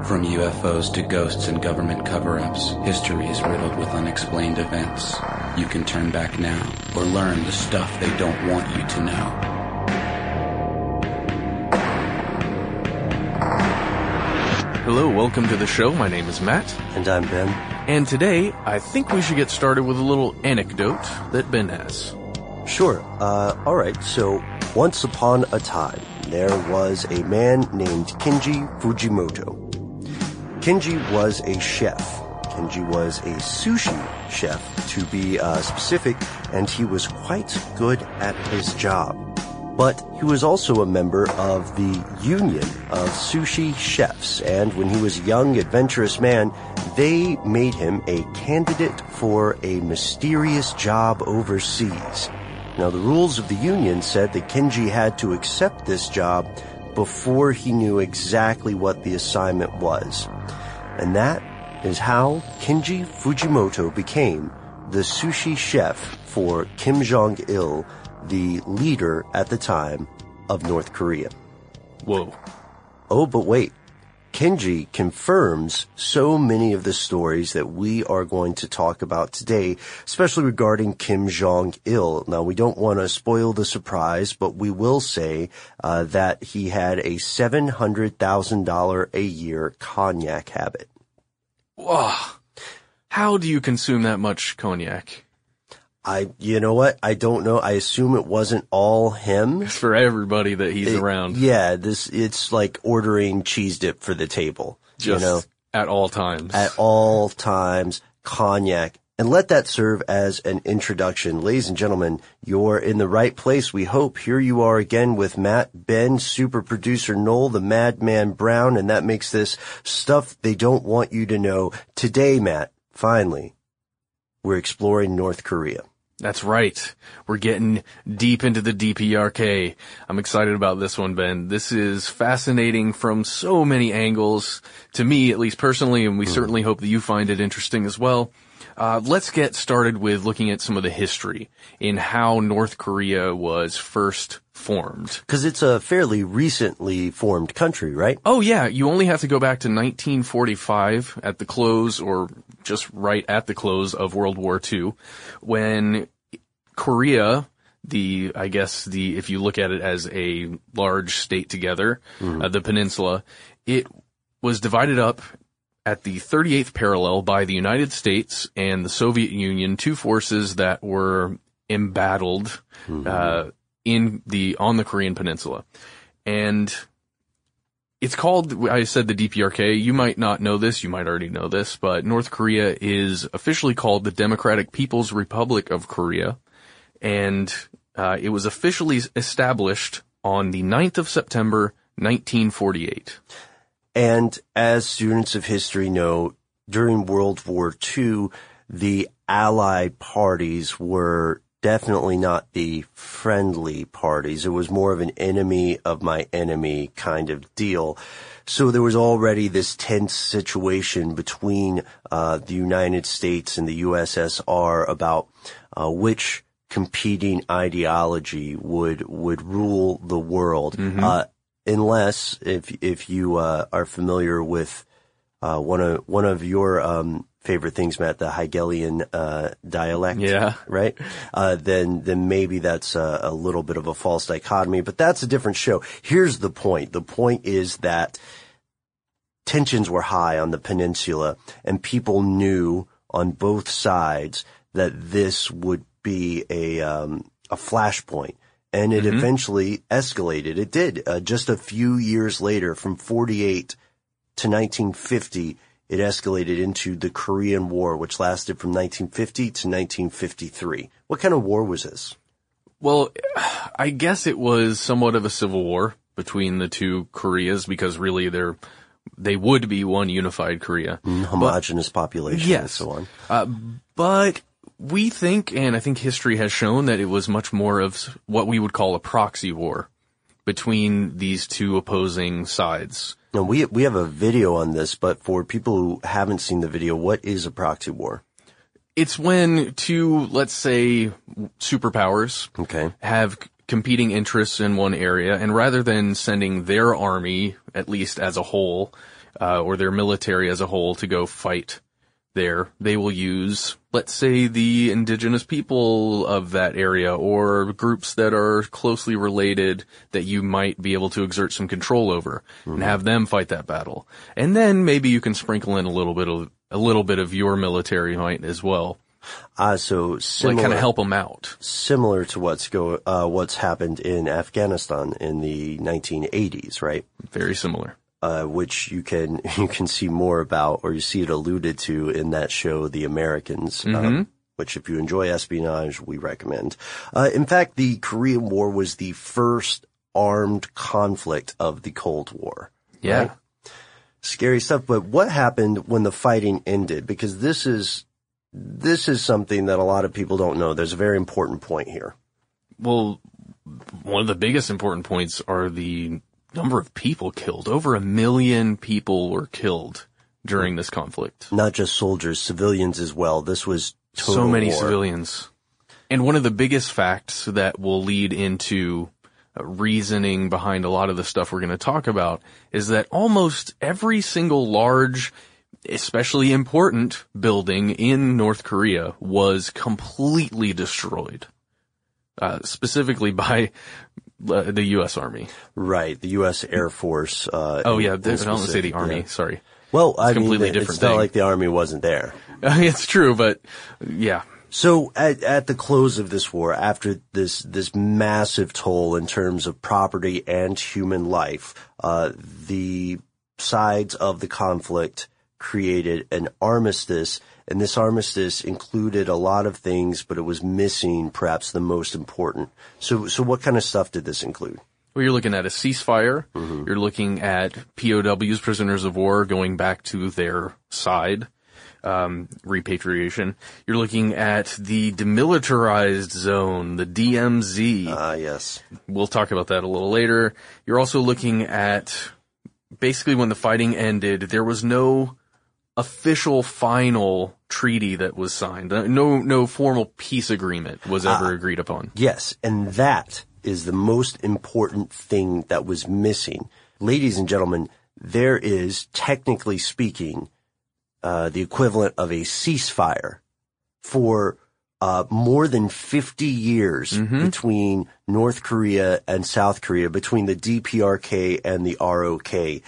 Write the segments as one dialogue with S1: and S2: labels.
S1: From UFOs to ghosts and government cover-ups, history is riddled with unexplained events. You can turn back now or learn the stuff they don't want you to know.
S2: Hello, welcome to the show. My name is Matt.
S3: And I'm Ben.
S2: And today, I think we should get started with a little anecdote that Ben has.
S3: Sure. Alright, so once upon a time, there was a man named Kenji Fujimoto. Kenji was a chef. Kenji was a sushi chef, to be specific, and he was quite good at his job. But he was also a member of the Union of Sushi Chefs, and when he was a young, adventurous man, they made him a candidate for a mysterious job overseas. Now, the rules of the Union said that Kenji had to accept this job before he knew exactly what the assignment was. And that is how Kenji Fujimoto became the sushi chef for Kim Jong-il, the leader at the time of North Korea.
S2: Whoa.
S3: Oh, but wait. Kenji confirms so many of the stories that we are going to talk about today, especially regarding Kim Jong-il. Now, we don't want to spoil the surprise, but we will say that he had a $700,000 a year cognac habit.
S2: Wow. How do you consume that much cognac?
S3: You know what? I don't know. I assume it wasn't all him.
S2: It's for everybody that he's around.
S3: Yeah, it's like ordering cheese dip for the table.
S2: Just,
S3: you know?
S2: At all times.
S3: At all times, cognac. And let that serve as an introduction. Ladies and gentlemen, you're in the right place, we hope. Here you are again with Matt, Ben, super producer Noel, the Madman Brown, and that makes this stuff they don't want you to know. Today, Matt, finally, we're exploring North Korea.
S2: That's right. We're getting deep into the DPRK. I'm excited about this one, Ben. This is fascinating from so many angles, to me, at least personally, and we certainly hope that you find it interesting as well. Let's get started with looking at some of the history in how North Korea was first formed.
S3: Because it's a fairly recently formed country, right?
S2: Oh yeah, you only have to go back to 1945 at the close, or just right at the close of World War II, when Korea, if you look at it as a large state together, the peninsula, it was divided up at the 38th parallel by the United States and the Soviet Union, two forces that were embattled on the Korean peninsula. And it's called, I said, the DPRK. You might not know this, you might already know this, but North Korea is officially called the Democratic People's Republic of Korea. And it was officially established on the 9th of September, 1948.
S3: And as students of history know, during World War II, the Allied parties were definitely not the friendly parties. It was more of an enemy of my enemy kind of deal. So there was already this tense situation between the United States and the USSR about which competing ideology would rule the world. Unless if you are familiar with one of your favorite things, Matt, the Hegelian dialect,
S2: yeah,
S3: right? Then maybe that's a little bit of a false dichotomy, but that's a different show. Here's the point. The point is that tensions were high on the peninsula, and people knew on both sides that this would be a flashpoint. And it eventually escalated. It did. Just a few years later, from 48 to 1950, it escalated into the Korean War, which lasted from 1950 to 1953. What kind of war was this?
S2: Well, I guess it was somewhat of a civil war between the two Koreas, because really they would be one unified Korea.
S3: Homogeneous population,
S2: yes,
S3: and so on.
S2: But we think, and I think history has shown, that it was much more of what we would call a proxy war between these two opposing sides.
S3: Now, we have a video on this, but for people who haven't seen the video, what is a proxy war?
S2: It's when two, let's say, superpowers
S3: Okay.
S2: have competing interests in one area, and rather than sending their army, at least as a whole, or their military as a whole to go fight there, they will use, let's say, the indigenous people of that area or groups that are closely related that you might be able to exert some control over and have them fight that battle. And then maybe you can sprinkle in a little bit of your military might as well.
S3: So similar,
S2: like kind of help them out.
S3: Similar to what's happened in Afghanistan in the 1980s, right?
S2: Very similar.
S3: Which you can see more about, or you see it alluded to in that show, The Americans, which if you enjoy espionage, we recommend. In fact, the Korean War was the first armed conflict of the Cold War.
S2: Yeah.
S3: Right? Scary stuff. But what happened when the fighting ended? Because this is something that a lot of people don't know. There's a very important point here.
S2: Well, one of the biggest important points are the number of people killed. Over 1 million people were killed during this conflict.
S3: Not just soldiers, civilians as well. This was total
S2: so many
S3: war.
S2: Civilians. And one of the biggest facts that will lead into reasoning behind a lot of the stuff we're going to talk about is that almost every single large, especially important building in North Korea was completely destroyed, specifically by the U.S. Army.
S3: Right, the U.S. Air Force.
S2: I don't want to say the Army, sorry.
S3: Well, I mean,
S2: completely different
S3: it's not
S2: thing.
S3: like the Army wasn't there.
S2: It's true, but yeah.
S3: So at the close of this war, after this massive toll in terms of property and human life, the sides of the conflict created an armistice, and this armistice included a lot of things, but it was missing perhaps the most important. So what kind of stuff did this include?
S2: Well, you're looking at a ceasefire. You're looking at POWs, prisoners of war, going back to their side, repatriation. You're looking at the demilitarized zone, the DMZ.
S3: Yes.
S2: We'll talk about that a little later. You're also looking at basically when the fighting ended, there was no official final treaty that was signed. No formal peace agreement was ever agreed upon.
S3: Yes, and that is the most important thing that was missing. Ladies and gentlemen, there is, technically speaking, the equivalent of a ceasefire for more than 50 years between North Korea and South Korea, between the DPRK and the ROK.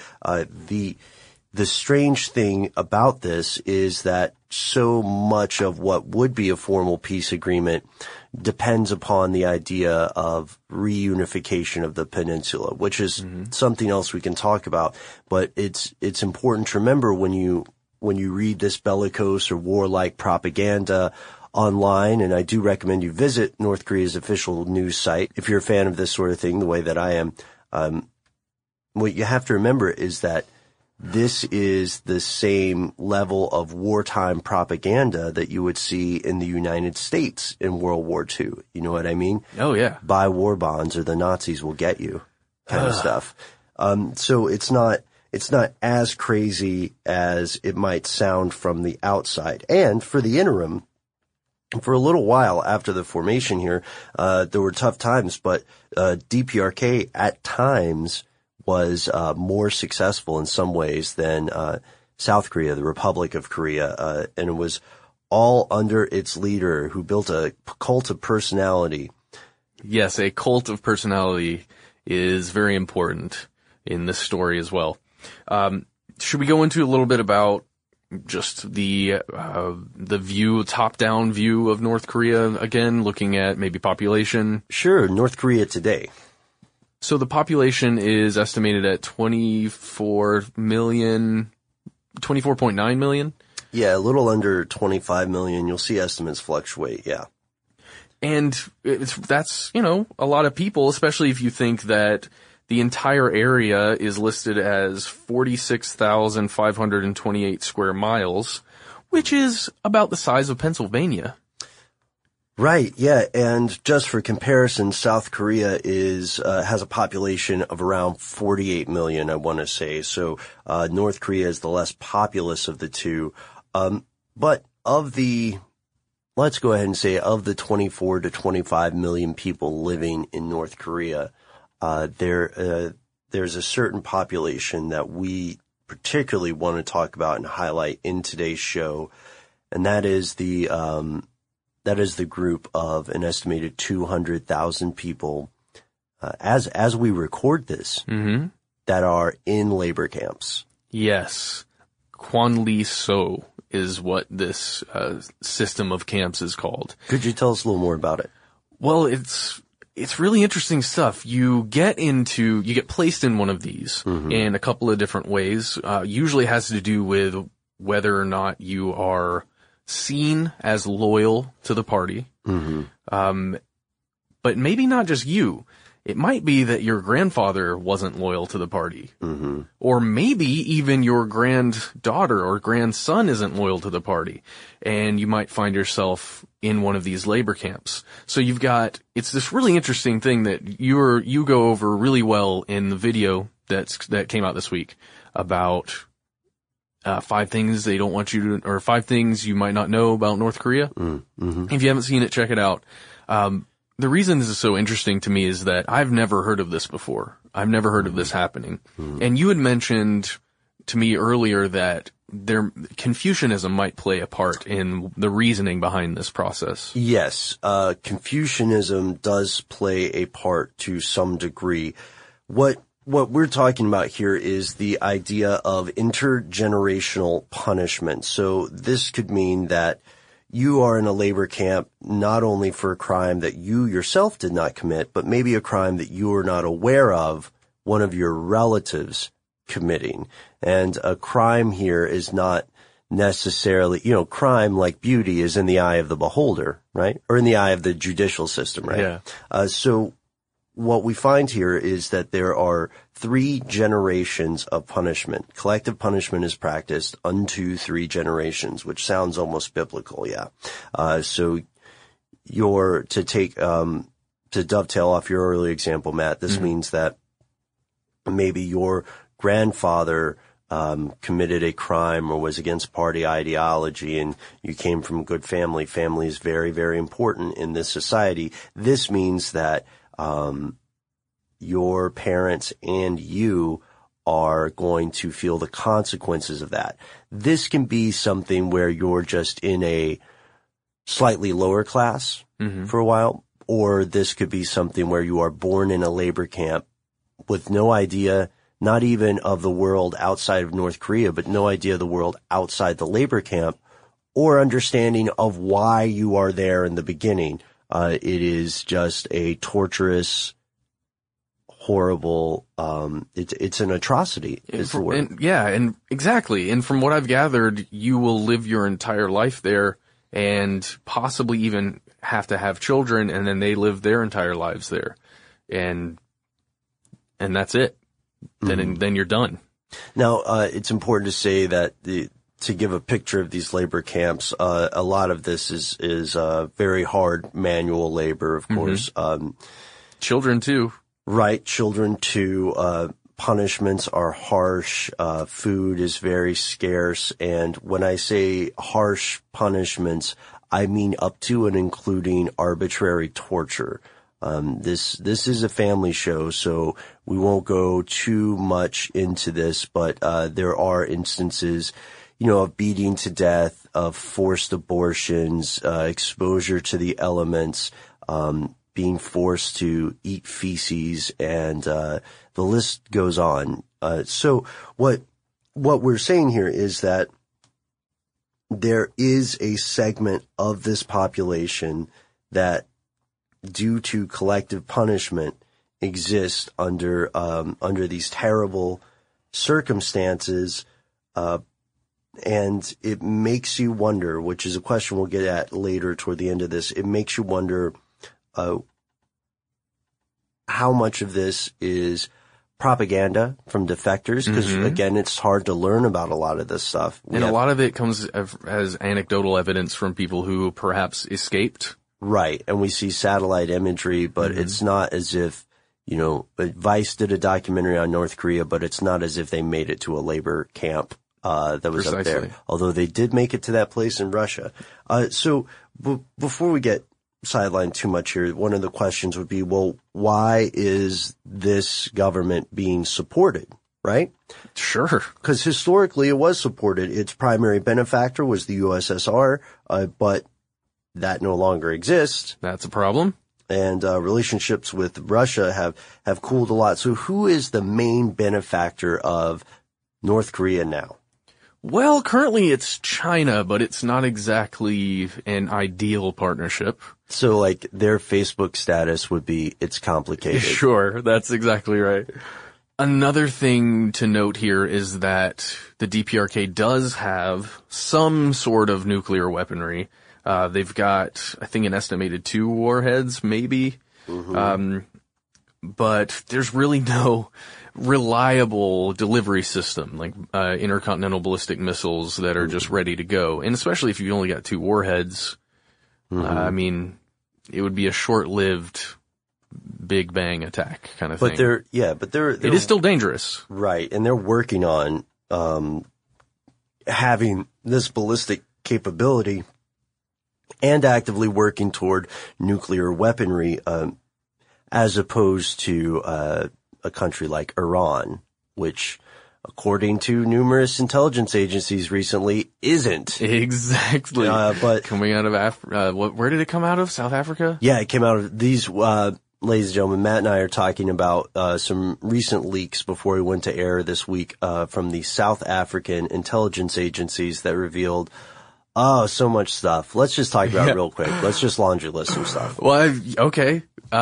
S3: The strange thing about this is that so much of what would be a formal peace agreement depends upon the idea of reunification of the peninsula, which is something else we can talk about. But it's important to remember when you read this bellicose or warlike propaganda online, and I do recommend you visit North Korea's official news site if you're a fan of this sort of thing, the way that I am. What you have to remember is that this is the same level of wartime propaganda that you would see in the United States in World War II. You know what I mean?
S2: Oh, yeah.
S3: Buy war bonds or the Nazis will get you kind of stuff. So it's not as crazy as it might sound from the outside. And for the interim, for a little while after the formation here, there were tough times, but DPRK at times was more successful in some ways than South Korea, the Republic of Korea, and it was all under its leader who built a cult of personality.
S2: Yes, a cult of personality is very important in this story as well. Should we go into a little bit about just the view, top-down view of North Korea again, looking at maybe population?
S3: Sure, North Korea today.
S2: So the population is estimated at 24.9 million?
S3: Yeah, a little under 25 million. You'll see estimates fluctuate, yeah.
S2: And that's, a lot of people, especially if you think that the entire area is listed as 46,528 square miles, which is about the size of Pennsylvania.
S3: Right, yeah, and just for comparison, South Korea has a population of around 48 million, I want to say. So North Korea is the less populous of the two. But of the let's go ahead and say of the 24 to 25 million people living in North Korea, there's a certain population that we particularly want to talk about and highlight in today's show, and that is the group of an estimated 200,000 people, as we record this, that are in labor camps.
S2: Yes. Kwanlee-so is what this system of camps is called.
S3: Could you tell us a little more about it?
S2: Well, it's really interesting stuff. You get placed in one of these in a couple of different ways. Usually has to do with whether or not you are seen as loyal to the party. But maybe not just you. It might be that your grandfather wasn't loyal to the party. Or maybe even your granddaughter or grandson isn't loyal to the party. And you might find yourself in one of these labor camps. So it's this really interesting thing that you go over really well in the video that came out this week about 5 things they don't want you to, or 5 things you might not know about North Korea. If you haven't seen it, check it out. The reason this is so interesting to me is that I've never heard of this before. I've never heard of this happening. And you had mentioned to me earlier that Confucianism might play a part in the reasoning behind this process.
S3: Yes, Confucianism does play a part to some degree. What we're talking about here is the idea of intergenerational punishment. So this could mean that you are in a labor camp not only for a crime that you yourself did not commit, but maybe a crime that you are not aware of one of your relatives committing. And a crime here is not necessarily, crime like beauty is in the eye of the beholder, right? Or in the eye of the judicial system, right?
S2: Yeah.
S3: So what we find here is that there are 3 generations of punishment. Collective punishment is practiced unto 3 generations, which sounds almost biblical, yeah. So to dovetail off your earlier example, Matt, this means that maybe your grandfather committed a crime or was against party ideology, and you came from a good family. Family is very, very important in this society. This means that your parents and you are going to feel the consequences of that. This can be something where you're just in a slightly lower class for a while, or this could be something where you are born in a labor camp with no idea, not even of the world outside of North Korea, but no idea of the world outside the labor camp, or understanding of why you are there in the beginning. It is just a torturous, horrible, it's an atrocity is the word.
S2: And exactly. And from what I've gathered, you will live your entire life there and possibly even have to have children, and then they live their entire lives there. And that's it. Then you're done.
S3: Now, it's important to say that to give a picture of these labor camps, a lot of this is very hard manual labor, of course.
S2: Children too.
S3: Right, children too. Punishments are harsh. Food is very scarce. And when I say harsh punishments, I mean up to and including arbitrary torture. This is a family show, so we won't go too much into this, but there are instances, of beating to death, of forced abortions, exposure to the elements, being forced to eat feces, and the list goes on. So what we're saying here is that there is a segment of this population that, due to collective punishment, exist under these terrible circumstances, and it makes you wonder, which is a question we'll get at later toward the end of this. It makes you wonder how much of this is propaganda from defectors, because again, it's hard to learn about a lot of this stuff.
S2: And a lot of it comes as anecdotal evidence from people who perhaps escaped.
S3: Right. And we see satellite imagery, but it's not as if, Vice did a documentary on North Korea, but it's not as if they made it to a labor camp that was up there. Although they did make it to that place in Russia. So before we get sidelined too much here, one of the questions would be, well, why is this government being supported, right?
S2: Sure.
S3: Because historically it was supported. Its primary benefactor was the USSR, but that no longer exists.
S2: That's a problem.
S3: And relationships with Russia have cooled a lot. So who is the main benefactor of North Korea now?
S2: Well, currently it's China, but it's not exactly an ideal partnership.
S3: So, like, their Facebook status would be, it's complicated.
S2: Sure, that's exactly right. Another thing to note here is that the DPRK does have some sort of nuclear weaponry. They've got, I think, an estimated 2 warheads, maybe.
S3: Mm-hmm.
S2: But there's really no reliable delivery system, like intercontinental ballistic missiles that are just ready to go. And especially if you only got 2 warheads, I mean, it would be a short-lived Big Bang attack kind of thing.
S3: But they're
S2: it is still dangerous.
S3: Right, and they're working on having this ballistic capability and actively working toward nuclear weaponry, as opposed to a country like Iran, which, according to numerous intelligence agencies recently, isn't.
S2: Exactly.
S3: But
S2: coming out of Africa, where did it come out of? South Africa?
S3: Yeah, it came out of these, ladies and gentlemen, Matt and I are talking about some recent leaks before we went to air this week from the South African intelligence agencies that revealed so much stuff. Let's just talk about it real quick. Let's just laundry list some stuff.
S2: Well, okay.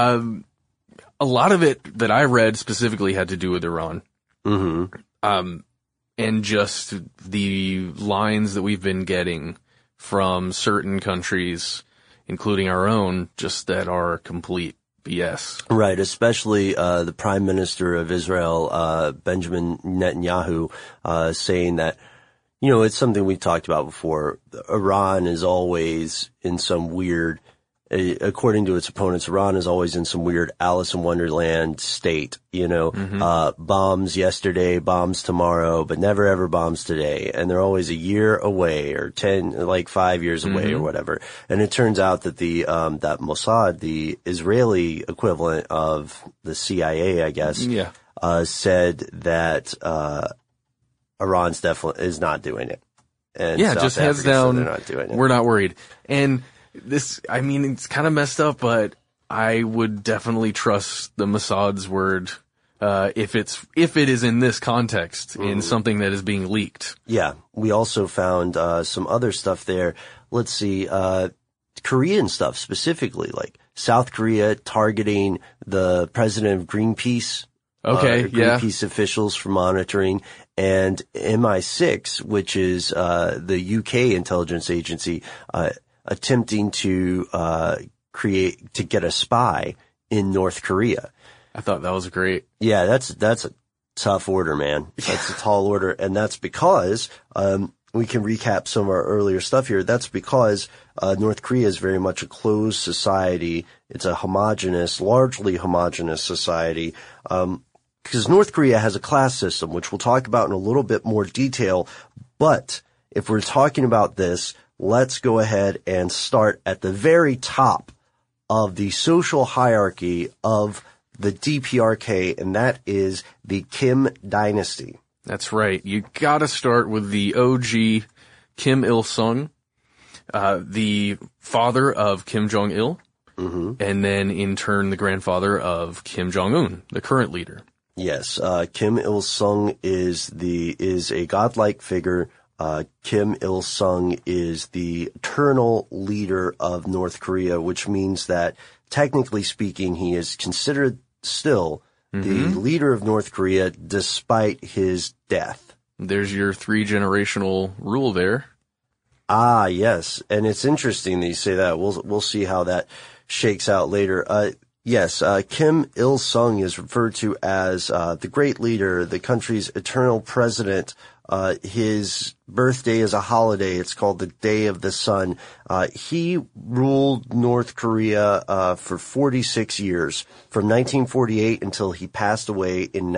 S2: A lot of it that I read specifically had to do with Iran.
S3: Mm-hmm.
S2: And just the lines that we've been getting from certain countries, including our own, just that are complete BS.
S3: Right, especially the Prime Minister of Israel, Benjamin Netanyahu, saying that, you know, it's something we talked about before. Iran is always in some weird, according to its opponents, Iran is always in some weird Alice in Wonderland state, you know, bombs yesterday, bombs tomorrow, but never ever bombs today. And they're always a year away or 5 years away or whatever. And it turns out that that Mossad, the Israeli equivalent of the CIA, I guess, said that, Iran's definitely is not doing it. And
S2: South
S3: just
S2: hands down,
S3: they're not doing it.
S2: We're not worried. And this, I mean, it's kind of messed up, but I would definitely trust the Mossad's word, if it is in this context, in something that is being leaked.
S3: Yeah. We also found, some other stuff there. Let's see, Korean stuff specifically, like South Korea targeting the president of Greenpeace. Greenpeace officials for monitoring, and MI6, which is the UK intelligence agency, attempting to get a spy in North Korea.
S2: I thought that was great.
S3: Yeah, that's a tough order, man. That's a tall order, and that's because we can recap some of our earlier stuff here. That's because North Korea is very much a closed society. It's a largely homogenous society. Because North Korea has a class system, which we'll talk about in a little bit more detail. But if we're talking about this, let's go ahead and start at the very top of the social hierarchy of the DPRK, and that is the Kim dynasty.
S2: That's right. You gotta start with the OG Kim Il-sung, the father of Kim Jong-il, and then in turn the grandfather of Kim Jong-un, the current leader.
S3: Yes, Kim Il-sung is a godlike figure. Kim Il-sung is the eternal leader of North Korea, which means that technically speaking, he is considered still the leader of North Korea despite his death.
S2: There's your 3-generational rule there.
S3: Ah, yes. And it's interesting that you say that. We'll see how that shakes out later. Yes, Kim Il-sung is referred to as the great leader, the country's eternal president. His birthday is a holiday. It's called the Day of the Sun. He ruled North Korea for 46 years, from 1948 until he passed away in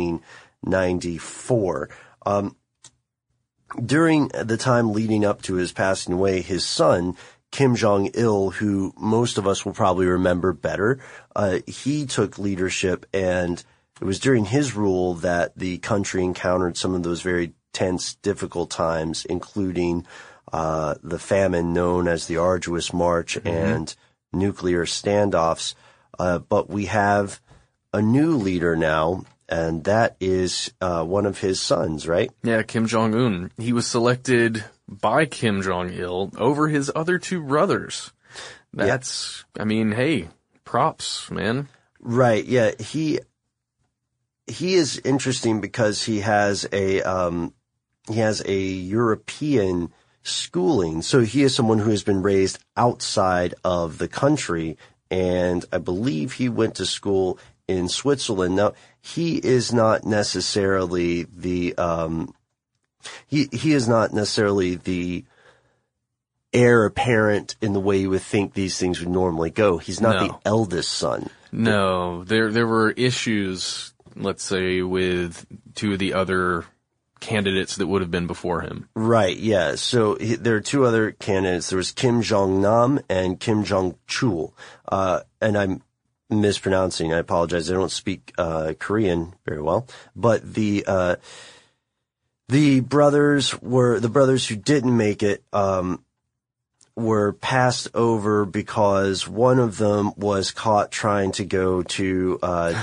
S3: 1994. During the time leading up to his passing away, his son, Kim Jong-il, who most of us will probably remember better, he took leadership, and it was during his rule that the country encountered some of those very tense, difficult times, including the famine known as the Arduous March and nuclear standoffs. But we have a new leader now, and that is one of his sons, right?
S2: Yeah, Kim Jong-un. He was selected by Kim Jong-il over his other two brothers. That's, I mean, hey, props, man.
S3: Right, yeah. He is interesting because he has a European schooling. So he is someone who has been raised outside of the country, and I believe he went to school in Switzerland. Now, he is not necessarily the he is not necessarily the heir apparent in the way you would think these things would normally go. He's not the eldest son.
S2: No, there were issues, let's say, with two of the other candidates that would have been before him. Right,
S3: yeah. So there are two other candidates. There was Kim Jong-nam and Kim Jong-chul. And I'm mispronouncing. I apologize. I don't speak Korean very well. But the brothers who didn't make it were passed over because one of them was caught trying to go to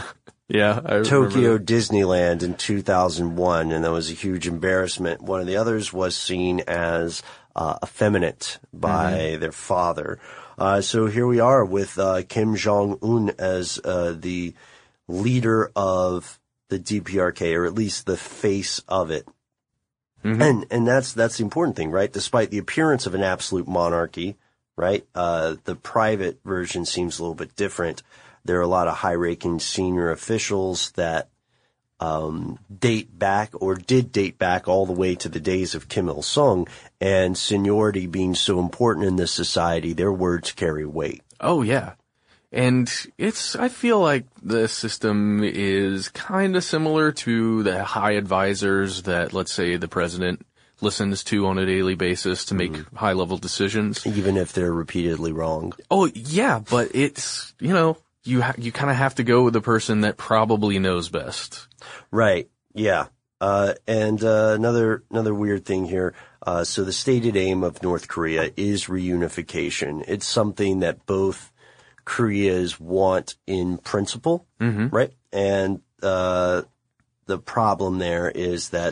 S3: Tokyo Disneyland in 2001, and that was a huge embarrassment. One of the others was seen as effeminate by their father. So here we are with Kim Jong-un as the leader of the DPRK, or at least the face of it. And that's the important thing, right? Despite the appearance of an absolute monarchy, right? The private version seems a little bit different. There are a lot of high-ranking senior officials that did date back all the way to the days of Kim Il-sung, and seniority being so important in this society, their words carry weight.
S2: Oh, yeah. And I feel like the system is kind of similar to the high advisors that, let's say, the president listens to on a daily basis to make high-level decisions.
S3: Even if they're repeatedly wrong.
S2: Oh, yeah, but it's, you kind of have to go with the person that probably knows best.
S3: Right, yeah. And another weird thing here. So the stated aim of North Korea is reunification. It's something that both Koreas want in principle, right? And the problem there is that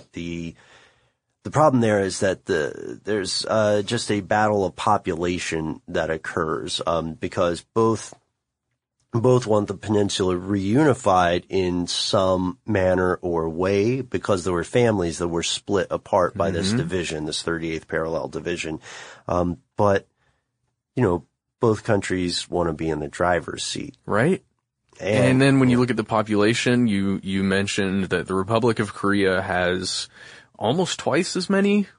S3: there's just a battle of population that occurs because both want the peninsula reunified in some manner or way, because there were families that were split apart by this division, this 38th parallel division. But both countries want to be in the driver's seat.
S2: Right. And then when you look at the population, you mentioned that the Republic of Korea has almost twice as many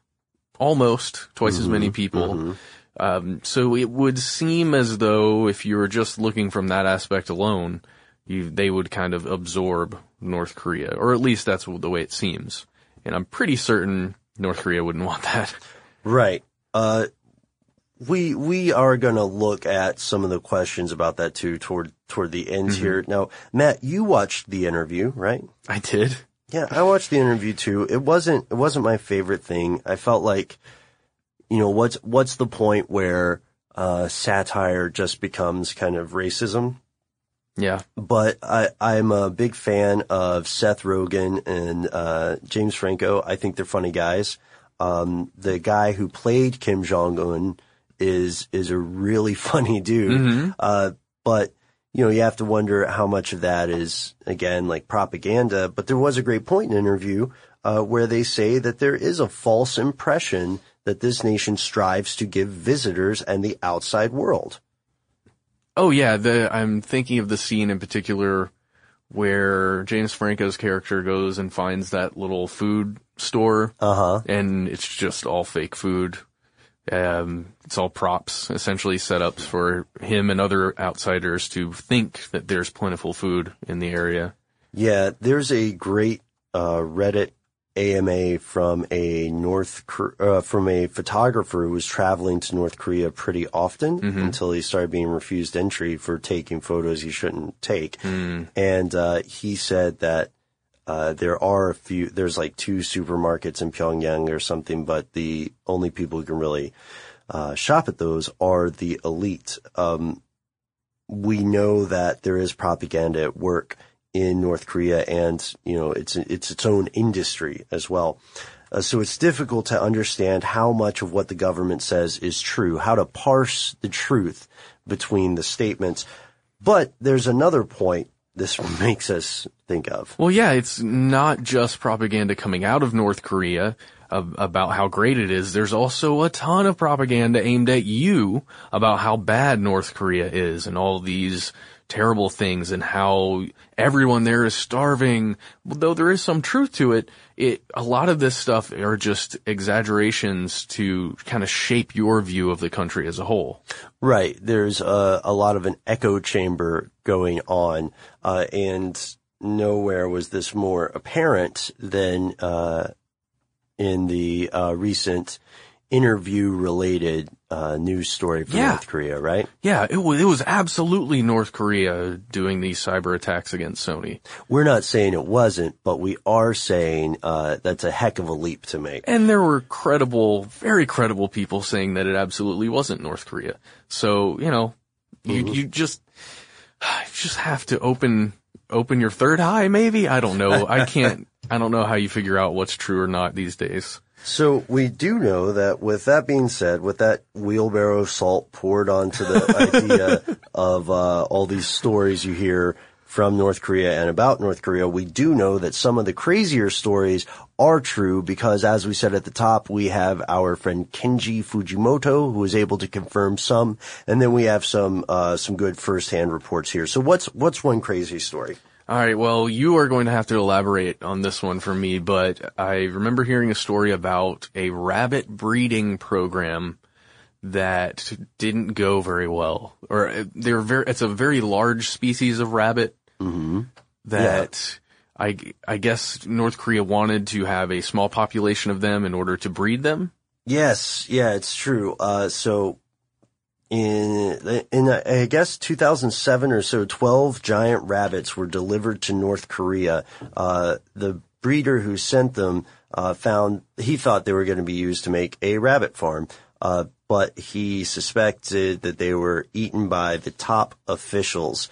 S2: people. So it would seem as though if you were just looking from that aspect alone, they would kind of absorb North Korea, or at least that's the way it seems. And I'm pretty certain North Korea wouldn't want that.
S3: Right. We are going to look at some of the questions about that too toward the end here. Now, Matt, you watched the interview, right?
S2: I did.
S3: Yeah, I watched the interview too. It wasn't my favorite thing. I felt like, what's the point where satire just becomes kind of racism?
S2: Yeah.
S3: But I'm a big fan of Seth Rogen and James Franco. I think they're funny guys. The guy who played Kim Jong-un is a really funny dude. But you have to wonder how much of that is, again, like propaganda. But there was a great point in the interview where they say that there is a false impression that this nation strives to give visitors and the outside world.
S2: Oh yeah, I'm thinking of the scene in particular where James Franco's character goes and finds that little food store, and it's just all fake food. It's all props, essentially setups for him and other outsiders to think that there's plentiful food in the area.
S3: Yeah, there's a great Reddit AMA from a from a photographer who was traveling to North Korea pretty often until he started being refused entry for taking photos he shouldn't take. And he said that there's like 2 supermarkets in Pyongyang or something, but the only people who can really shop at those are the elite. We know that there is propaganda at work in North Korea, and it's its own industry as well. So it's difficult to understand how much of what the government says is true, how to parse the truth between the statements. But there's another point this makes us think of.
S2: Well, yeah, it's not just propaganda coming out of North Korea about how great it is. There's also a ton of propaganda aimed at you about how bad North Korea is and all these terrible things and how everyone there is starving. Though there is some truth to it, a lot of this stuff are just exaggerations to kind of shape your view of the country as a whole.
S3: Right. There's a lot of an echo chamber going on, and nowhere was this more apparent than in the recent interview-related news story from North Korea, right?
S2: Yeah, it was absolutely North Korea doing these cyber attacks against Sony.
S3: We're not saying it wasn't, but we are saying that's a heck of a leap to make.
S2: And there were very credible people saying that it absolutely wasn't North Korea. So, you just have to open your third eye, maybe? I don't know. I don't know how you figure out what's true or not these days.
S3: So we do know that with that being said, with that wheelbarrow of salt poured onto the idea of all these stories you hear from North Korea and about North Korea, we do know that some of the crazier stories are true because, as we said at the top, we have our friend Kenji Fujimoto, who is able to confirm some, and then we have some good first-hand reports here. So what's one crazy story?
S2: All right, well, you are going to have to elaborate on this one for me, but I remember hearing a story about a rabbit breeding program that didn't go very well. Or it's a very large species of rabbit that I guess North Korea wanted to have a small population of them in order to breed them.
S3: Yes, yeah, it's true. So in I guess 2007 or so, 12 giant rabbits were delivered to North Korea. The breeder who sent them he thought they were going to be used to make a rabbit farm, but he suspected that they were eaten by the top officials.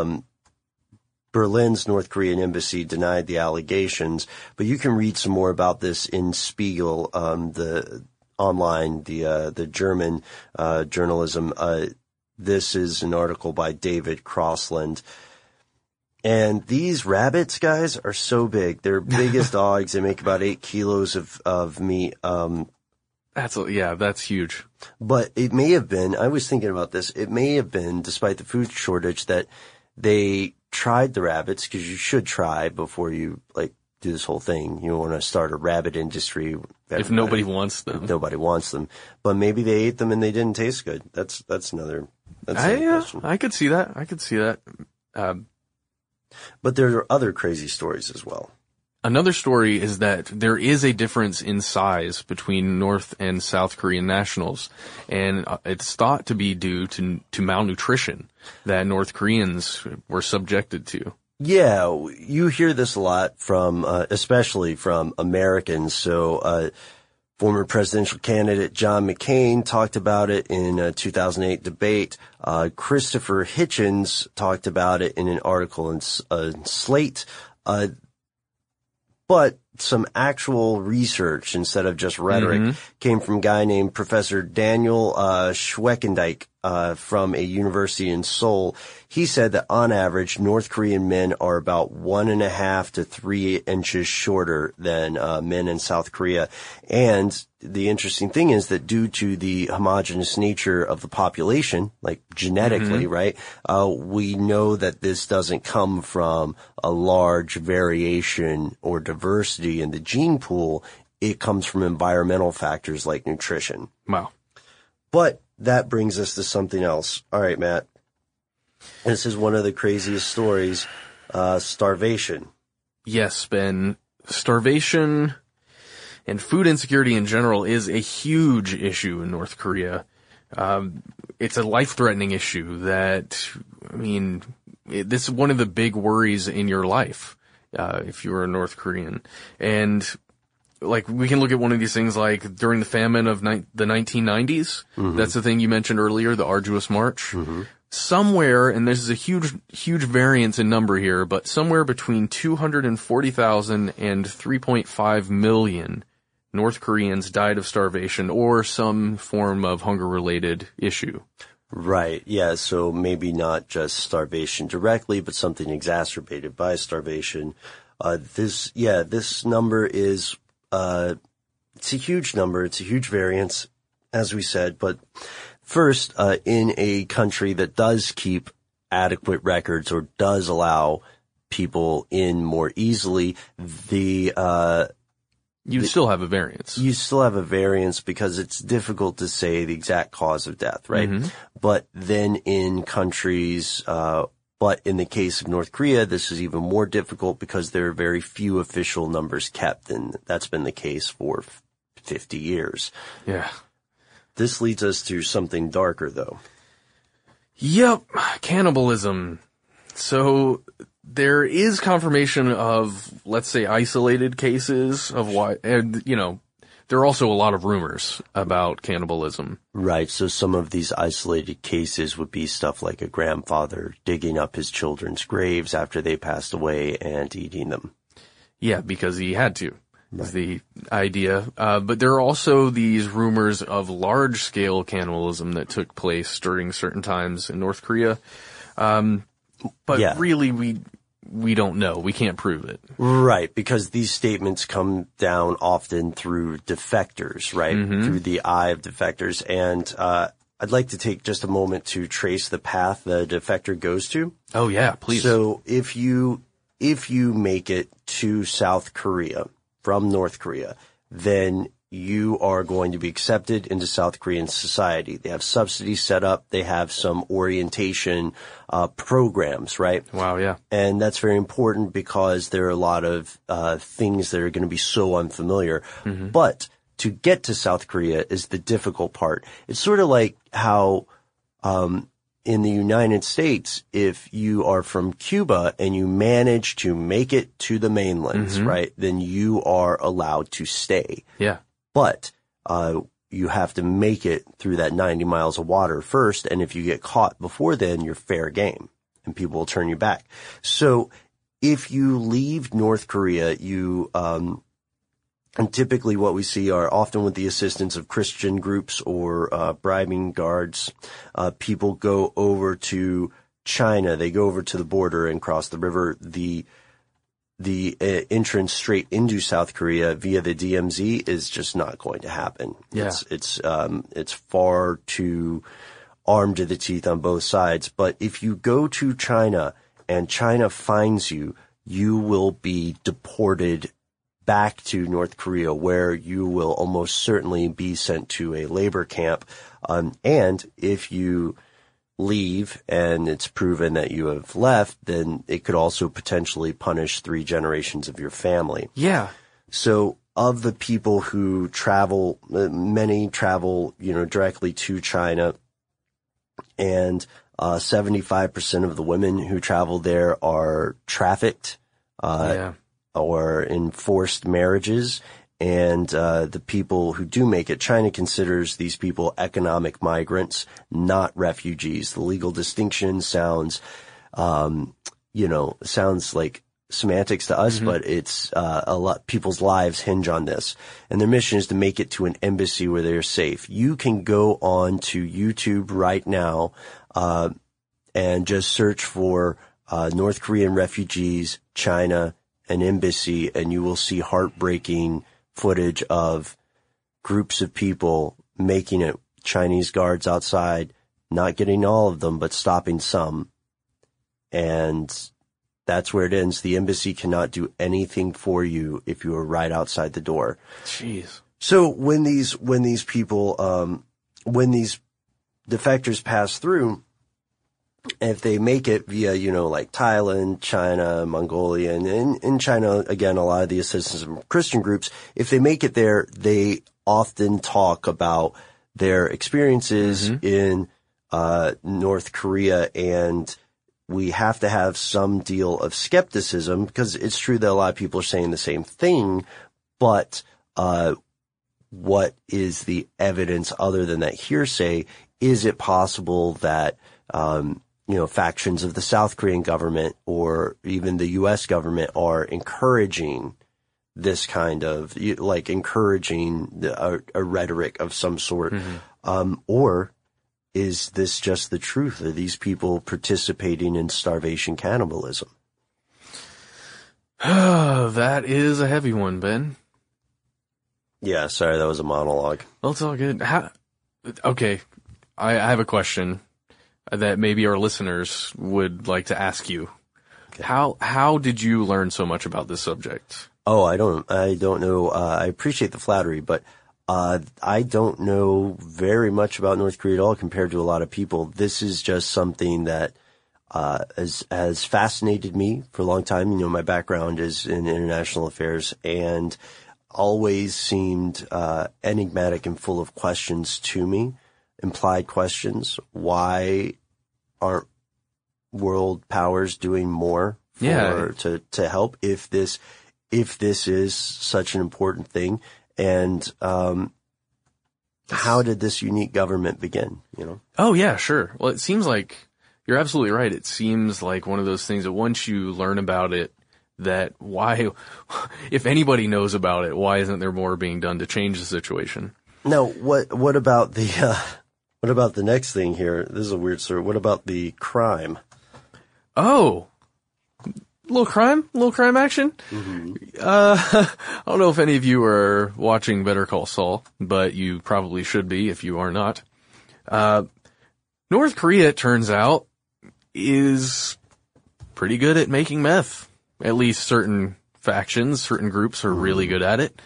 S3: Berlin's North Korean embassy denied the allegations, but you can read some more about this in Spiegel, the German journalism. This is an article by David Crossland. And these rabbits, guys, are so big. They're big as dogs. They make about 8 kilos of meat.
S2: That's huge.
S3: But it may have been, I was thinking about this, it may have been, despite the food shortage, that they tried the rabbits, because you should try before you, do this whole thing. You don't want to start a rabbit industry.
S2: If nobody wants them.
S3: Nobody wants them. But maybe they ate them and they didn't taste good. That's another question.
S2: I could see that.
S3: But there are other crazy stories as well.
S2: Another story is that there is a difference in size between North and South Korean nationals, and it's thought to be due to malnutrition that North Koreans were subjected to.
S3: Yeah, you hear this a lot from, especially from Americans. So, former presidential candidate John McCain talked about it in a 2008 debate. Christopher Hitchens talked about it in an article in Slate. But some actual research, instead of just rhetoric, came from a guy named Professor Daniel Schweckendijk from a university in Seoul. He said that on average, North Korean men are about 1.5 to 3 inches shorter than men in South Korea. And the interesting thing is that due to the homogeneous nature of the population, like genetically, right, we know that this doesn't come from a large variation or diversity in the gene pool. It comes from environmental factors like nutrition.
S2: Wow.
S3: But that brings us to something else. All right, Matt. This is one of the craziest stories, starvation.
S2: Yes, Ben. Starvation And food insecurity in general is a huge issue in North Korea. It's a life-threatening issue that, this is one of the big worries in your life, if you're a North Korean. And, we can look at one of these things like during the famine of the 1990s. Mm-hmm. That's the thing you mentioned earlier, the Arduous March. Mm-hmm. Somewhere, and this is a huge variance in number here, but somewhere between 240,000 and 3.5 million North Koreans died of starvation or some form of hunger-related issue.
S3: Right, yeah, so maybe not just starvation directly, but something exacerbated by starvation. This number is, it's a huge number, it's a huge variance, as we said, but first, in a country that does keep adequate records or does allow people in more easily,
S2: you still have a variance.
S3: You still have a variance because it's difficult to say the exact cause of death, right? Mm-hmm. But then in countries, but in the case of North Korea, this is even more difficult because there are very few official numbers kept, and that's been the case for 50 years.
S2: Yeah.
S3: This leads us to something darker, though.
S2: Yep, cannibalism. So there is confirmation of, let's say, isolated cases of why, and, there are also a lot of rumors about cannibalism.
S3: Right, so some of these isolated cases would be stuff like a grandfather digging up his children's graves after they passed away and eating them.
S2: Yeah, because he had to. Is the idea. But there are also these rumors of large-scale cannibalism that took place during certain times in North Korea. Really, we don't know. We can't prove it.
S3: Right, because these statements come down often through defectors, right? Mm-hmm. Through the eye of defectors. And I'd like to take just a moment to trace the path the defector goes to.
S2: Oh, yeah, please.
S3: So if you make it to South Korea from North Korea, then you are going to be accepted into South Korean society. They have subsidies set up. They have some orientation programs, right?
S2: Wow, yeah.
S3: And that's very important because there are a lot of things that are going to be so unfamiliar. Mm-hmm. But to get to South Korea is the difficult part. It's sort of like how in the United States, if you are from Cuba and you manage to make it to the mainland, mm-hmm. right, then you are allowed to stay.
S2: Yeah.
S3: But you have to make it through that 90 miles of water first, and if you get caught before then, you're fair game, and people will turn you back. So if you leave North Korea, you and typically what we see are often with the assistance of Christian groups or bribing guards, people go over to China. They go over to the border and cross the river. The entrance straight into South Korea via the DMZ is just not going to happen.
S2: Yeah.
S3: It's far too armed to the teeth on both sides. But if you go to China and China finds you, you will be deported back to North Korea, where you will almost certainly be sent to a labor camp. And if you leave and it's proven that you have left, then it could also potentially punish 3 generations of your family.
S2: Yeah.
S3: So of the people who travel, many travel, directly to China, and 75% of the women who travel there are trafficked. Or in forced marriages, and the people who do make it, China considers these people economic migrants, not refugees. The legal distinction sounds like semantics to us, mm-hmm. but it's a lot. People's lives hinge on this, and their mission is to make it to an embassy where they are safe. You can go on to YouTube right now and just search for North Korean refugees, China, an embassy, and you will see heartbreaking footage of groups of people making it, Chinese guards outside, not getting all of them, but stopping some. And that's where it ends. The embassy cannot do anything for you if you are right outside the door.
S2: Jeez.
S3: So when these people, when these defectors pass through, if they make it via, like Thailand, China, Mongolia, and in China, again, a lot of the assistance from Christian groups, if they make it there, they often talk about their experiences in North Korea, and we have to have some deal of skepticism, because it's true that a lot of people are saying the same thing, but what is the evidence other than that hearsay? Is it possible that factions of the South Korean government or even the U.S. government are encouraging this kind of, encouraging a rhetoric of some sort? Or is this just the truth? Are these people participating in starvation cannibalism?
S2: That is a heavy one, Ben.
S3: Yeah, sorry, that was a monologue.
S2: Well, it's all good. Okay, I have a question that maybe our listeners would like to ask you. Okay. How did you learn so much about this subject?
S3: Oh, I don't know. I appreciate the flattery, but I don't know very much about North Korea at all compared to a lot of people. This is just something that has fascinated me for a long time. My background is in international affairs, and always seemed enigmatic and full of questions to me, implied for why aren't world powers doing more to help if this is such an important thing? And how did this unique government begin,
S2: Oh yeah, sure. Well, it seems like you're absolutely right. It seems like one of those things that once you learn about it, that why, if anybody knows about it, why isn't there more being done to change the situation?
S3: Now, what about the next thing here? This is a weird story. What about the crime?
S2: Oh, little crime action? I don't know if any of you are watching Better Call Saul, but you probably should be if you are not. North Korea, it turns out, is pretty good at making meth. At least certain factions, certain groups are really good at it.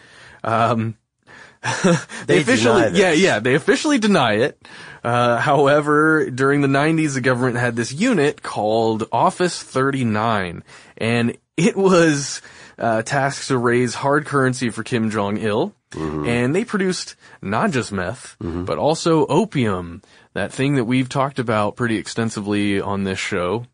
S2: They officially, they officially deny it. However, during the 90s, the government had this unit called Office 39, and it was tasked to raise hard currency for Kim Jong-il. And they produced not just meth, but also opium, that thing that we've talked about pretty extensively on this show.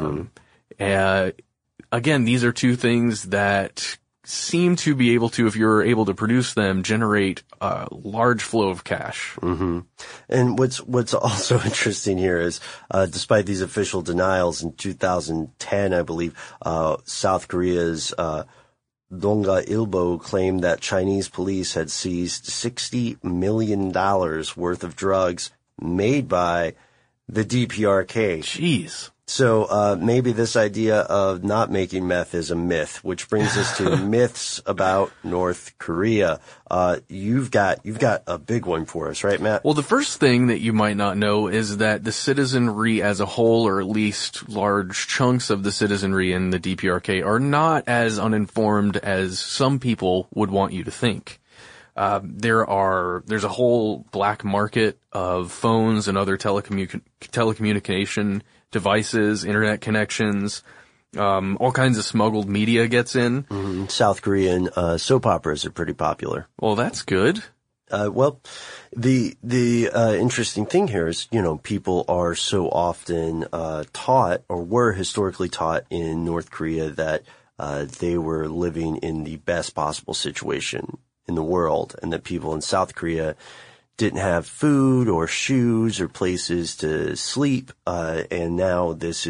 S2: Again, these are two things that seem to be able to, if you're able to produce them, generate a large flow of cash.
S3: And what's also interesting here is, despite these official denials in 2010, I believe, South Korea's Donga Ilbo claimed that Chinese police had seized $60 million worth of drugs made by the DPRK.
S2: Jeez.
S3: So maybe this idea of not making meth is a myth, which brings us to myths about North Korea. You've got a big one for us, right, Matt?
S2: Well, the first thing that you might not know is that the citizenry as a whole, or at least large chunks of the citizenry in the DPRK, are not as uninformed as some people would want you to think. There's a whole black market of phones and other telecommunication devices, internet connections, all kinds of smuggled media gets in.
S3: South Korean soap operas are pretty popular.
S2: Well, that's good.
S3: Well, the interesting thing here is, people are so often taught, or were historically taught in North Korea, that they were living in the best possible situation in the world, and that people in South Korea didn't have food or shoes or places to sleep, and now this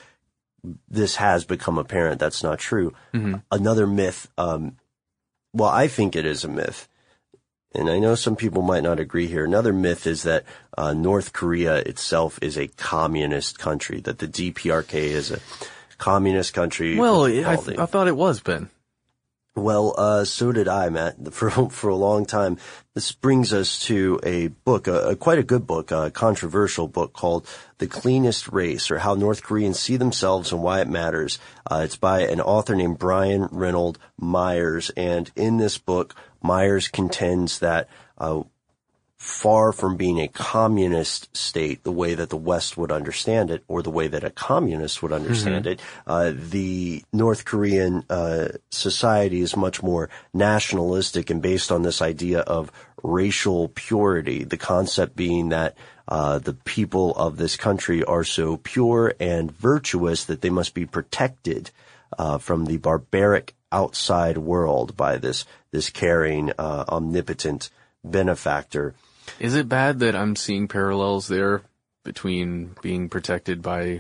S3: has become apparent that's not true. Another myth, well, I think it is a myth, and I know some people might not agree here. Another myth is that North Korea itself is a communist country, that the DPRK is a communist country.
S2: Well, I thought it was, Ben.
S3: Well, so did I, Matt, for a long time. This brings us to a book, quite a good book, a controversial book called The Cleanest Race, or How North Koreans See Themselves and Why It Matters. It's by an author named Brian Reynold Myers. And in this book, Myers contends that, far from being a communist state the way that the West would understand it, or the way that a communist would understand it. The North Korean society is much more nationalistic and based on this idea of racial purity, the concept being that the people of this country are so pure and virtuous that they must be protected from the barbaric outside world by this caring, omnipotent benefactor.
S2: Is it bad that I'm seeing parallels there between being protected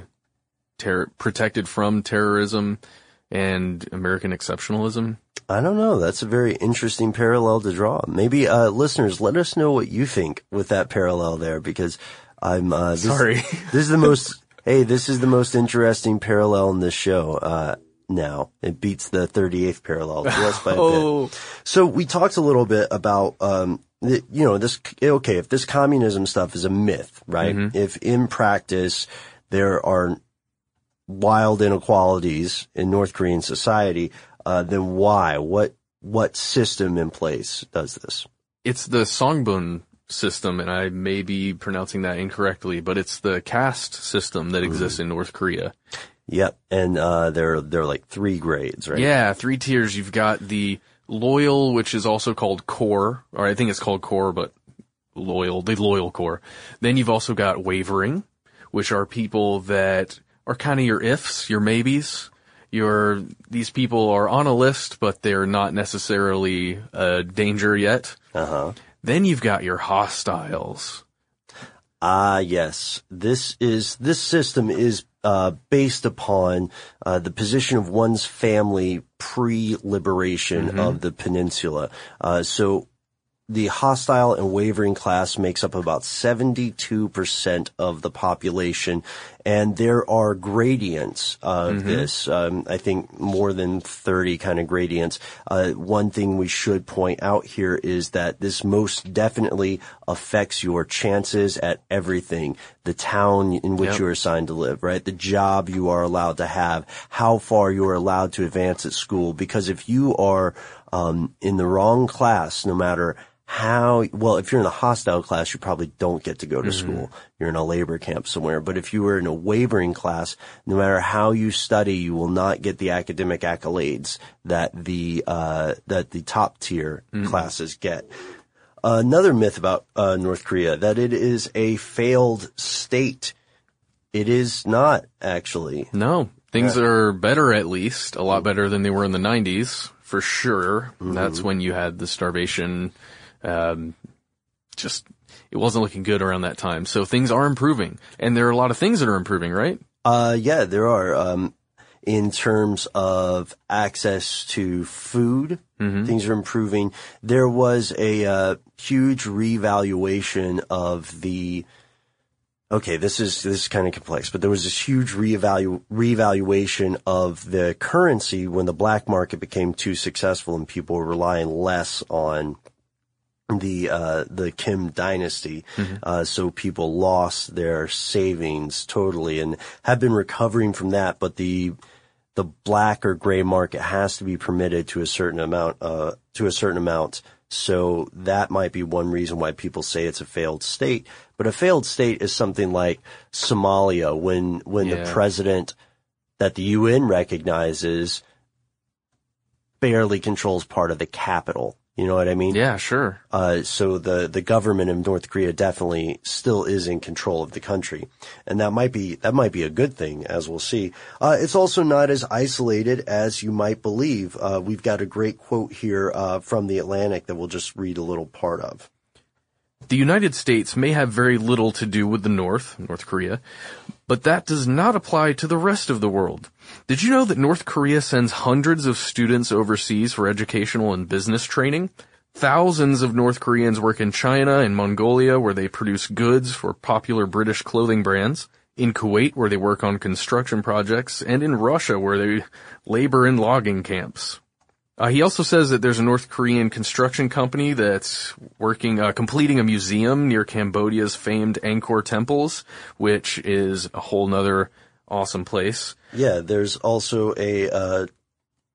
S2: from terrorism and American exceptionalism?
S3: I don't know. That's a very interesting parallel to draw. Maybe, listeners, let us know what you think with that parallel there, because I'm,
S2: sorry.
S3: This is the most interesting parallel in this show. Now it beats the 38th parallel just by a bit. So we talked a little bit about, if this communism stuff is a myth, right? If in practice there are wild inequalities in North Korean society, then why? What system in place does this?
S2: It's the Songbun system, and I may be pronouncing that incorrectly, but it's the caste system that exists in North Korea.
S3: Yep, and there are like 3 grades, right?
S2: Yeah, 3 tiers. You've got the loyal, which is also called core, or I think it's called core, but the loyal core. Then you've also got wavering, which are people that are kind of your ifs, your maybes. These people are on a list, but they're not necessarily a danger yet. Then you've got your hostiles.
S3: Yes. This system is based upon the position of one's family pre-liberation of the peninsula. So the hostile and wavering class makes up about 72% of the population, and there are gradients of this. I think more than 30 kind of gradients. One thing we should point out here is that this most definitely affects your chances at everything. The town in which you are assigned to live, right? The job you are allowed to have, how far you are allowed to advance at school. Because if you are in the wrong class, no matter if you're in a hostile class, you probably don't get to go to school. You're in a labor camp somewhere. But if you were in a wavering class, no matter how you study, you will not get the academic accolades that the top tier classes get. Another myth about North Korea, that it is a failed state. It is not, actually.
S2: No. Things are better, at least. A lot better than they were in the 90s, for sure. That's when you had the starvation. It wasn't looking good around that time. So things are improving. And there are a lot of things that are improving, right?
S3: Yeah, there are. In terms of access to food, things are improving. There was a huge revaluation of the. Okay, this is kind of complex, but there was this huge revaluation of the currency when the black market became too successful and people were relying less on the Kim dynasty. So people lost their savings totally and have been recovering from that, but the black or gray market has to be permitted to a certain amount. So that might be one reason why people say it's a failed state. But a failed state is something like Somalia, when the president that the UN recognizes barely controls part of the capital. You know what I mean?
S2: Yeah, sure.
S3: So the government of North Korea definitely still is in control of the country. And that might be a good thing, as we'll see. It's also not as isolated as you might believe. We've got a great quote here, from The Atlantic that we'll just read a little part of.
S2: The United States may have very little to do with the North Korea, but that does not apply to the rest of the world. Did you know that North Korea sends hundreds of students overseas for educational and business training? Thousands of North Koreans work in China and Mongolia, where they produce goods for popular British clothing brands, in Kuwait, where they work on construction projects, and in Russia, where they labor in logging camps. He also says that there's a North Korean construction company that's completing a museum near Cambodia's famed Angkor temples, which is a whole nother awesome place.
S3: Yeah, there's also a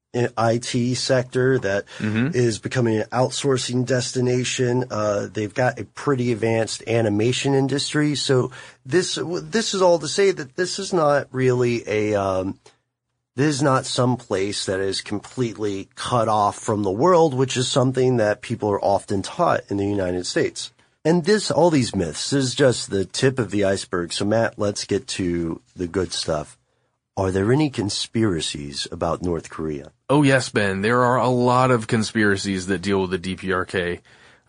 S3: IT sector that is becoming an outsourcing destination. They've got a pretty advanced animation industry. So this is all to say that this is not really this is not some place that is completely cut off from the world, which is something that people are often taught in the United States. And all these myths, this is just the tip of the iceberg. So Matt, let's get to the good stuff. Are there any conspiracies about North Korea?
S2: Oh yes, Ben. There are a lot of conspiracies that deal with the DPRK.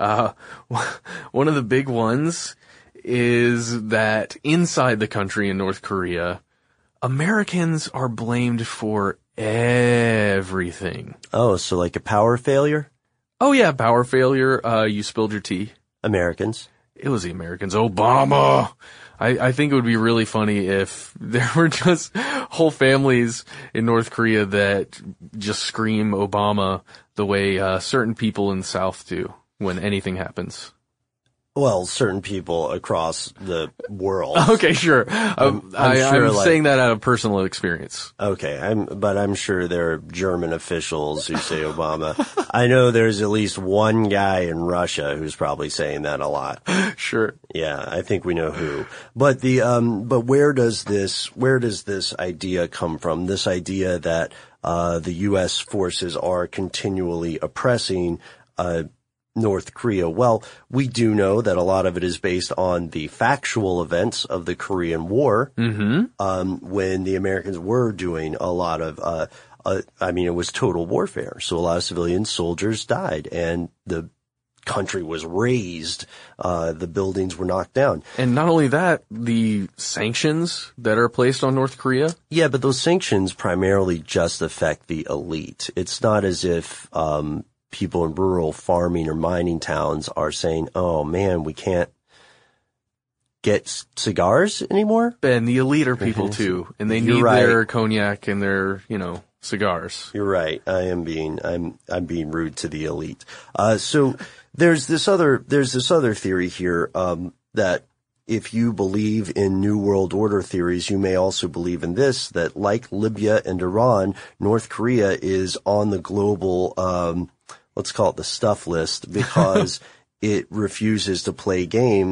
S2: One of the big ones is that inside the country in North Korea, Americans are blamed for everything.
S3: Oh, so like a power failure?
S2: Oh yeah, power failure. You spilled your tea.
S3: Americans.
S2: It was the Americans. Obama! I think it would be really funny if there were just whole families in North Korea that just scream Obama the way certain people in the South do when anything happens.
S3: Well, certain people across the world.
S2: Okay, sure. I'm saying that out of personal experience.
S3: Okay, but I'm sure there are German officials who say Obama. I know there's at least one guy in Russia who's probably saying that a lot.
S2: Sure.
S3: Yeah, I think we know who. But but where does this idea come from? This idea that the U.S. forces are continually oppressing North Korea. Well, we do know that a lot of it is based on the factual events of the Korean War, when the Americans were doing a lot of, it was total warfare. So a lot of civilian soldiers died and the country was razed. The buildings were knocked down.
S2: And not only that, the sanctions that are placed on North Korea.
S3: Yeah, but those sanctions primarily just affect the elite. It's not as if, people in rural farming or mining towns are saying, oh man, we can't get cigars anymore.
S2: Ben, the elite are people too, and they need their cognac and their, cigars.
S3: You're right. I'm being rude to the elite. So there's this other theory here, that if you believe in New World Order theories, you may also believe in this, that like Libya and Iran, North Korea is on the global, let's call it the stuff list, because it refuses to play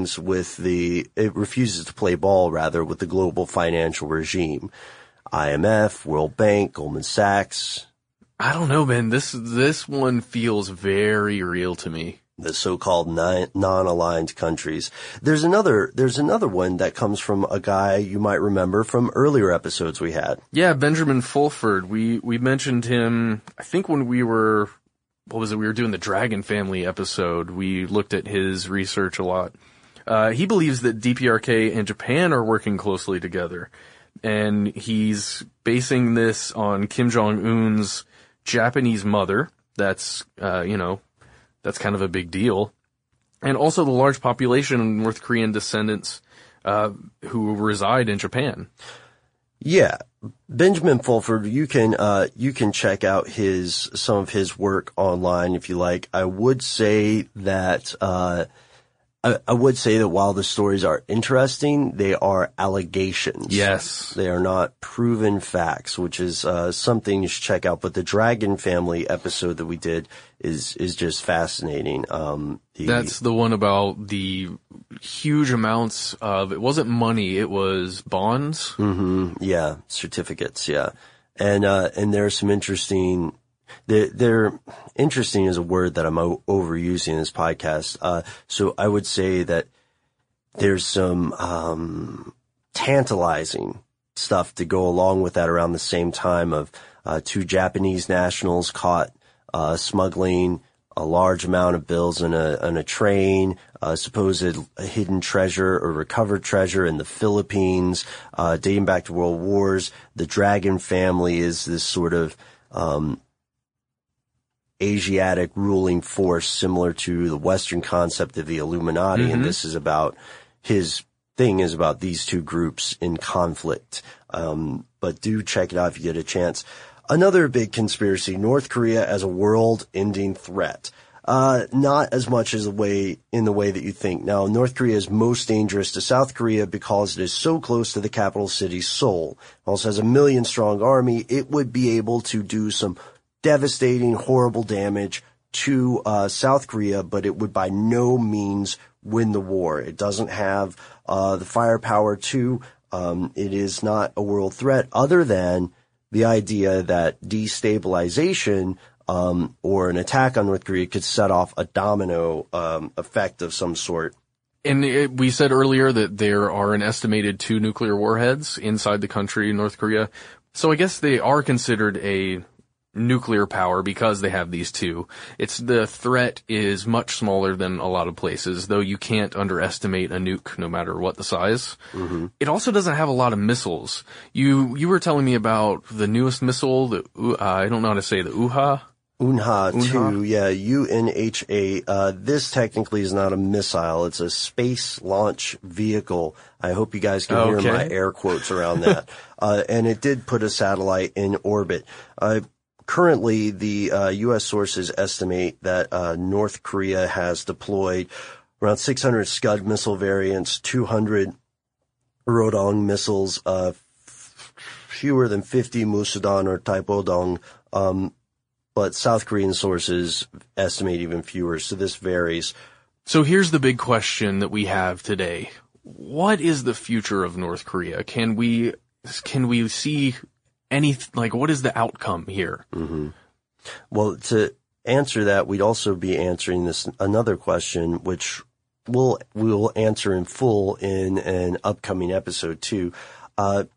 S3: ball with the global financial regime. IMF, World Bank, Goldman Sachs.
S2: I don't know, man. This one feels very real to me.
S3: The so-called non-aligned countries. There's another one that comes from a guy you might remember from earlier episodes we had.
S2: Yeah, Benjamin Fulford. We mentioned him, I think when we were doing the Dragon Family episode. We looked at his research a lot. He believes that DPRK and Japan are working closely together. And he's basing this on Kim Jong-un's Japanese mother. That's that's kind of a big deal. And also the large population of North Korean descendants, who reside in Japan.
S3: Yeah. Benjamin Fulford, you can check out some of his work online if you like. I would say that while the stories are interesting, they are allegations.
S2: Yes.
S3: They are not proven facts, which is something you should check out. But the Dragon Family episode that we did is just fascinating.
S2: That's the one about the huge amounts of, it wasn't money, it was bonds.
S3: Yeah, certificates, yeah. And there's some interesting, they're interesting is a word that I'm overusing in this podcast. So I would say that there's some tantalizing stuff to go along with that around the same time of two Japanese nationals caught smuggling a large amount of bills on a train, supposed hidden treasure or recovered treasure in the Philippines, dating back to world wars. The Dragon Family is this sort of Asiatic ruling force similar to the Western concept of the Illuminati, and this is about his thing is about these two groups in conflict. But do check it out if you get a chance. Another big conspiracy, North Korea as a world-ending threat. Not as much as in the way that you think. Now, North Korea is most dangerous to South Korea because it is so close to the capital city, Seoul. It also has a 1 million-strong army. It would be able to do some devastating, horrible damage to South Korea, but it would by no means win the war. It doesn't have the firepower to. It is not a world threat other than the idea that destabilization or an attack on North Korea could set off a domino effect of some sort.
S2: And we said earlier that there are an estimated 2 nuclear warheads inside the country, North Korea. So I guess they are considered a nuclear power because they have these 2. The threat is much smaller than a lot of places, though you can't underestimate a nuke no matter what the size. Mm-hmm. It also doesn't have a lot of missiles. You were telling me about the newest missile, I don't know how to say the UHA.
S3: UNHA-2, yeah, UNHA. This technically is not a missile. It's a space launch vehicle. I hope you guys can hear my air quotes around that. And it did put a satellite in orbit. Currently, the U.S. sources estimate that North Korea has deployed around 600 Scud missile variants, 200 Rodong missiles, fewer than 50 Musudan or Taepodong, but South Korean sources estimate even fewer, so this varies.
S2: So here's the big question that we have today. What is the future of North Korea? Can we see what is the outcome here?
S3: Mm-hmm. Well, to answer that, we'd also be answering another question, which we'll answer in full in an upcoming episode too. The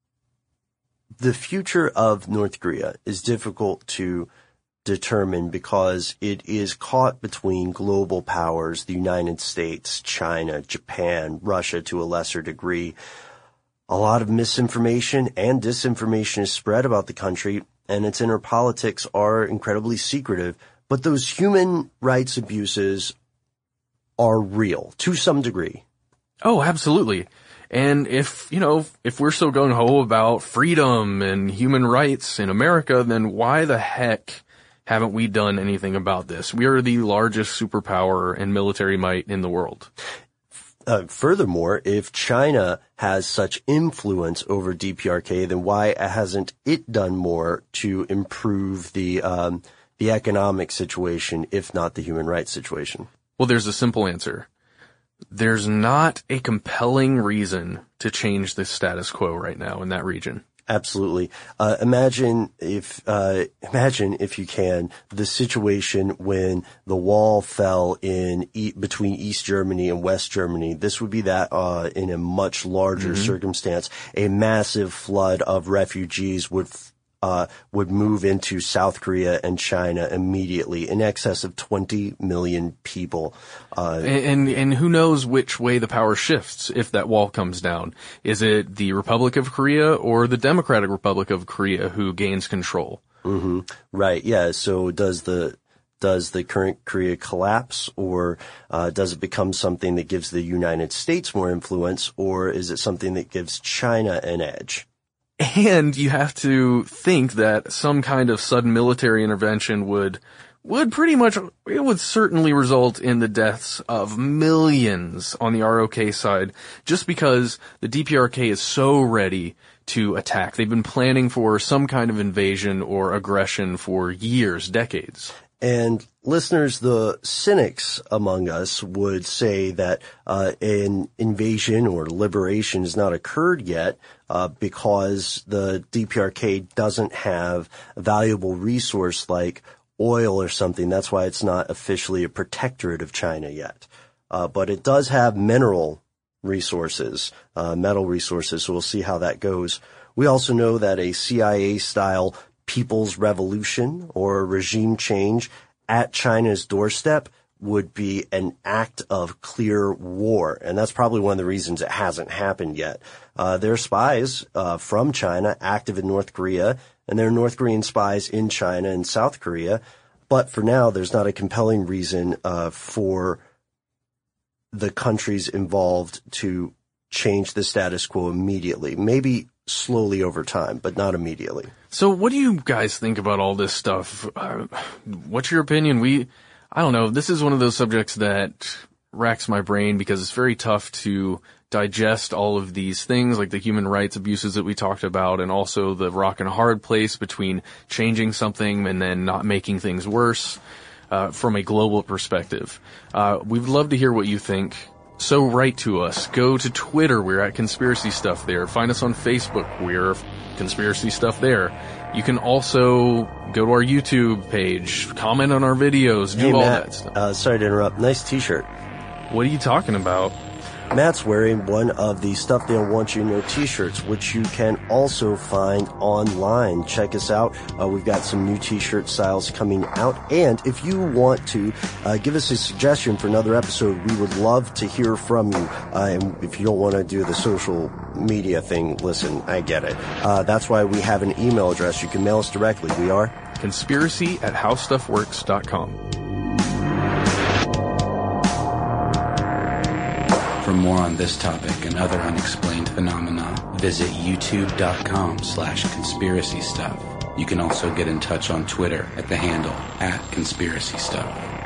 S3: future of North Korea is difficult to determine because it is caught between global powers, the United States, China, Japan, Russia to a lesser degree. A lot of misinformation and disinformation is spread about the country, and its inner politics are incredibly secretive, but those human rights abuses are real to some degree.
S2: Oh, absolutely. And if we're so gung-ho about freedom and human rights in America, then why the heck haven't we done anything about this? We are the largest superpower and military might in the world.
S3: Furthermore, if China has such influence over DPRK, then why hasn't it done more to improve the economic situation, if not the human rights situation?
S2: Well, there's a simple answer. There's not a compelling reason to change the status quo right now in that region.
S3: Absolutely. Imagine if you can, the situation when the wall fell between East Germany and West Germany. This would be that, in a much larger circumstance. A massive flood of refugees would move into South Korea and China immediately, in excess of 20 million people.
S2: And who knows which way the power shifts if that wall comes down. Is it the Republic of Korea or the Democratic Republic of Korea who gains control?
S3: Mm-hmm. Right, yeah. So does the current Korea collapse, or does it become something that gives the United States more influence, or is it something that gives China an edge?
S2: And you have to think that some kind of sudden military intervention would certainly result in the deaths of millions on the ROK side, just because the DPRK is so ready to attack. They've been planning for some kind of invasion or aggression for years, decades.
S3: And listeners, the cynics among us would say that an invasion or liberation has not occurred yet because the DPRK doesn't have a valuable resource like oil or something. That's why it's not officially a protectorate of China yet. But it does have mineral resources, metal resources, so we'll see how that goes. We also know that a CIA-style people's revolution or regime change at China's doorstep would be an act of clear war. And that's probably one of the reasons it hasn't happened yet. There are spies from China active in North Korea, and there are North Korean spies in China and South Korea. But for now, there's not a compelling reason for the countries involved to change the status quo immediately. Maybe slowly over time, but not immediately.
S2: So what do you guys think about all this stuff? What's your opinion? I don't know. This is one of those subjects that racks my brain because it's very tough to digest all of these things, like the human rights abuses that we talked about, and also the rock and hard place between changing something and then not making things worse, from a global perspective. We'd love to hear what you think. So write to us. Go to Twitter. We're at Conspiracy Stuff there. Find us on Facebook. We're Conspiracy Stuff there. You can also go to our YouTube page, comment on our videos, do all
S3: Matt,
S2: that stuff.
S3: Sorry to interrupt. Nice t-shirt.
S2: What are you talking about?
S3: Matt's wearing one of the Stuff They Don't Want You to Know t-shirts, which you can also find online. Check us out. We've got some new t-shirt styles coming out. And if you want to give us a suggestion for another episode, we would love to hear from you. And if you don't want to do the social media thing, listen, I get it. That's why we have an email address. You can mail us directly. We are
S2: conspiracy@howstuffworks.com.
S1: For more on this topic and other unexplained phenomena, visit youtube.com/conspiracy stuff. You can also get in touch on Twitter at the handle @conspiracy stuff.